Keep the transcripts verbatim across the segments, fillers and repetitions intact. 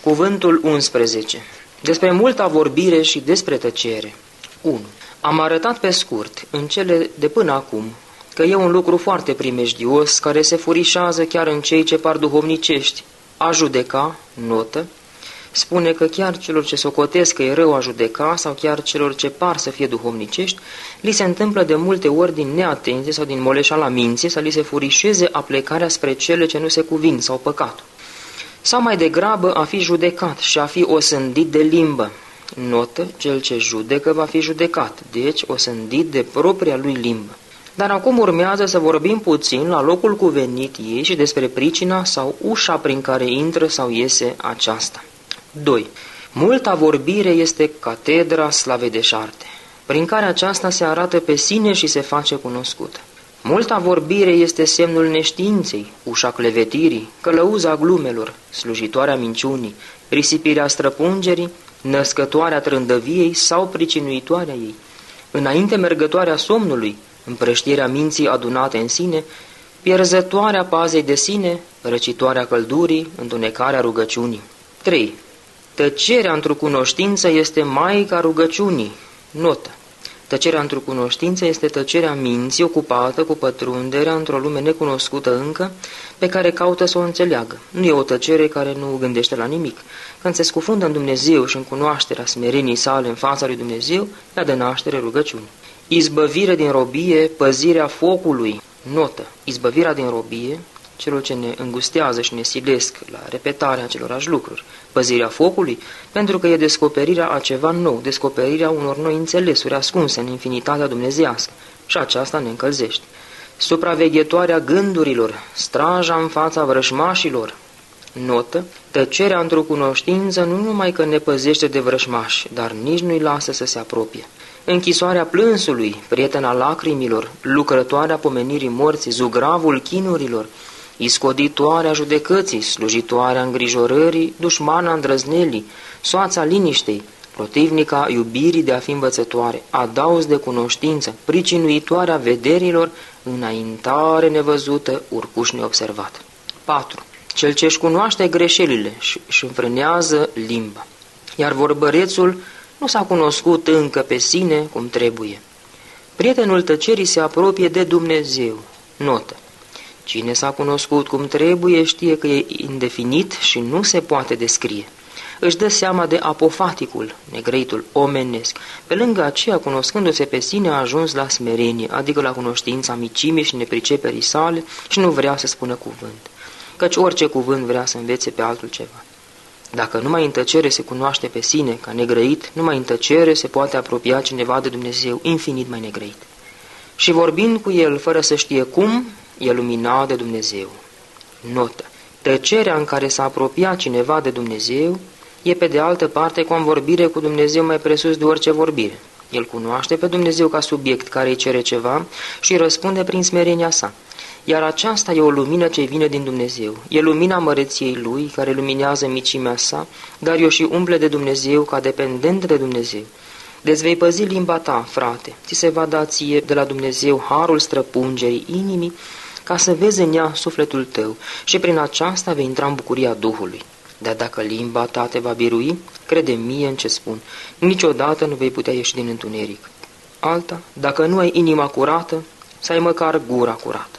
Cuvântul unsprezece. Despre multa vorbire și despre tăcere. unu. Am arătat pe scurt, în cele de până acum, că e un lucru foarte primejdios, care se furișează chiar în cei ce par duhovnicești. A judeca, notă, spune că chiar celor ce socotesc că e rău a judeca, sau chiar celor ce par să fie duhovnicești, li se întâmplă de multe ori din neatenție sau din moleșala minții să li se furișeze aplecarea spre cele ce nu se cuvin sau păcatul. Sau mai degrabă a fi judecat și a fi osândit de limbă. Notă, cel ce judecă va fi judecat, deci osândit de propria lui limbă. Dar acum urmează să vorbim puțin la locul cuvenit ei și despre pricina sau ușa prin care intră sau iese aceasta. doi. Multa vorbire este catedra slavei deșarte, prin care aceasta se arată pe sine și se face cunoscută. Multa vorbire este semnul neștiinței, ușa clevetirii, călăuza glumelor, slujitoarea minciunii, risipirea străpungerii, născătoarea trândăviei sau pricinuitoarea ei, înainte mergătoarea somnului, împrăștirea minții adunate în sine, pierzătoarea pazei de sine, răcitoarea căldurii, întunecarea rugăciunii. trei. Tăcerea într-o cunoștință este maica rugăciunii. Notă. Tăcerea într-o cunoștință este tăcerea minții ocupată cu pătrunderea într-o lume necunoscută încă, pe care caută să o înțeleagă. Nu e o tăcere care nu gândește la nimic. Când se scufundă în Dumnezeu și în cunoașterea smerenii sale în fața lui Dumnezeu, ea dă naștere rugăciunii. Izbăvire din robie, păzirea focului. Notă. Izbăvirea din robie, celor ce ne îngustează și ne silesc la repetarea acelorași lucruri. Păzirea focului, pentru că e descoperirea a ceva nou, descoperirea unor noi înțelesuri ascunse în infinitatea dumnezeiască, și aceasta ne încălzește. Supraveghetoarea gândurilor, straja în fața vrășmașilor. Notă. Tăcerea într-o cunoștință nu numai că ne păzește de vrășmași, dar nici nu-i lasă să se apropie. Închisoarea plânsului, prietena lacrimilor, lucrătoarea pomenirii morții, zugravul chinurilor, iscoditoarea judecății, slujitoarea îngrijorării, dușmana îndrăznelii, soața liniștei, protivnica iubirii de a fi învățătoare, adaos de cunoștință, pricinuitoarea vederilor, înaintare nevăzută, urcuș neobservat. patru. Cel ce își cunoaște greșelile și își înfrânează limba, iar vorbărețul nu s-a cunoscut încă pe sine cum trebuie. Prietenul tăcerii se apropie de Dumnezeu. Notă. Cine s-a cunoscut cum trebuie știe că e indefinit și nu se poate descrie. Își dă seama de apofaticul, negrăitul omenesc. Pe lângă aceea, cunoscându-se pe sine, a ajuns la smerenie, adică la cunoștința micimii și nepriceperii sale și nu vrea să spună cuvânt, căci orice cuvânt vrea să învețe pe altul ceva. Dacă numai în tăcere se cunoaște pe sine ca negrăit, numai în tăcere se poate apropia cineva de Dumnezeu infinit mai negrăit. Și vorbind cu el fără să știe cum, e luminat de Dumnezeu. Notă. Tăcerea în care s-a apropiat cineva de Dumnezeu e pe de altă parte convorbire cu Dumnezeu mai presus de orice vorbire. El cunoaște pe Dumnezeu ca subiect care îi cere ceva și răspunde prin smerenia sa. Iar aceasta e o lumină ce vine din Dumnezeu. E lumina măreției Lui, care luminează micimea sa, dar o și umple de Dumnezeu ca dependent de Dumnezeu. Deci vei păzi limba ta, frate, ți se va da ție de la Dumnezeu harul străpungerii inimii, ca să vezi în ea sufletul tău și prin aceasta vei intra în bucuria Duhului. Dar dacă limba ta te va birui, crede mie în ce spun, niciodată nu vei putea ieși din întuneric. Alta, dacă nu ai inima curată, să ai măcar gura curată.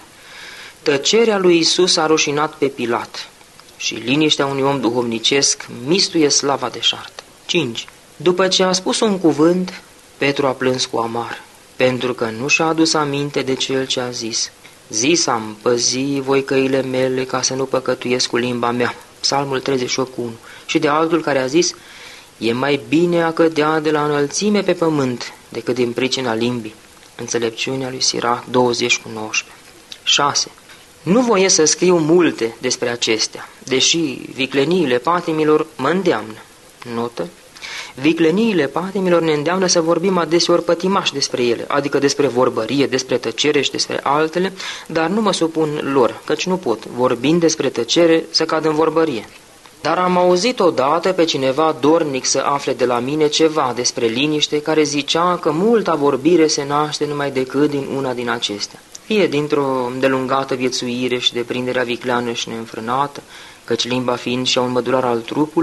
Tăcerea lui Iisus a rușinat pe Pilat și liniștea unui om duhovnicesc mistuie slava deșartă. cinci. După ce a spus un cuvânt, Petru a plâns cu amar, pentru că nu și-a adus aminte de cel ce a zis. Zis am, păzi voi căile mele ca să nu păcătuiesc cu limba mea. Psalmul treizeci și opt unu. Și de altul care a zis, e mai bine a cădea de la înălțime pe pământ decât din pricina limbii. Înțelepciunea lui Sirac douăzeci cu nouăsprezece. șase. Nu voiesc să scriu multe despre acestea, deși vicleniile patimilor mă îndeamnă. Notă. Vicleniile patimilor ne îndeamnă să vorbim adeseori pătimași despre ele, adică despre vorbărie, despre tăcere și despre altele, dar nu mă supun lor, căci nu pot, vorbind despre tăcere, să cad în vorbărie. Dar am auzit odată pe cineva dornic să afle de la mine ceva despre liniște, care zicea că multa vorbire se naște numai decât din una din acestea. Fie dintr-o îndelungată viețuire și deprinderea vicleană și neînfrânată, căci limba fiind și un mădular al trupului,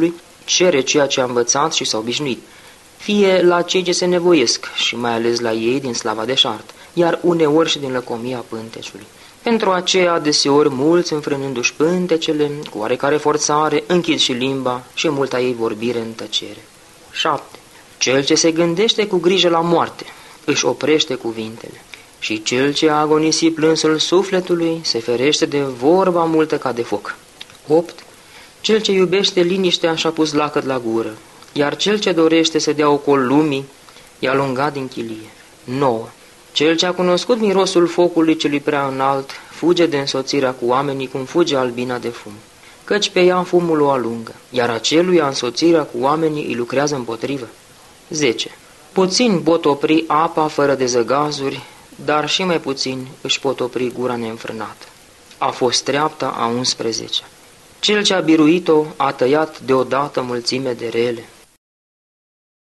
cere ceea ce a învățat și s-a obișnuit, fie la cei ce se nevoiesc și mai ales la ei din slava deșartă, iar uneori și din lăcomia pântecului. Pentru aceea, deseori, mulți, înfrânându-și pântecele, cu oarecare forțare, închid și limba și multa ei vorbire în tăcere. șapte. Cel ce se gândește cu grijă la moarte, își oprește cuvintele, și cel ce a agonisit plânsul sufletului se ferește de vorba multă ca de foc. opt. Cel ce iubește liniștea și-a pus lacăt la gură, iar cel ce dorește să dea ocol lumii i-a lungat din chilie. nouă. Cel ce a cunoscut mirosul focului celui prea înalt fuge de însoțirea cu oamenii cum fuge albina de fum, căci pe ea fumul o alungă, iar aceluia însoțirea cu oamenii îi lucrează împotrivă. zece. Puțin pot opri apa fără dezăgazuri, dar și mai puțin își pot opri gura neînfrânată. A fost treapta a unsprezecea. Cel ce a biruit-o a tăiat deodată mulțime de rele.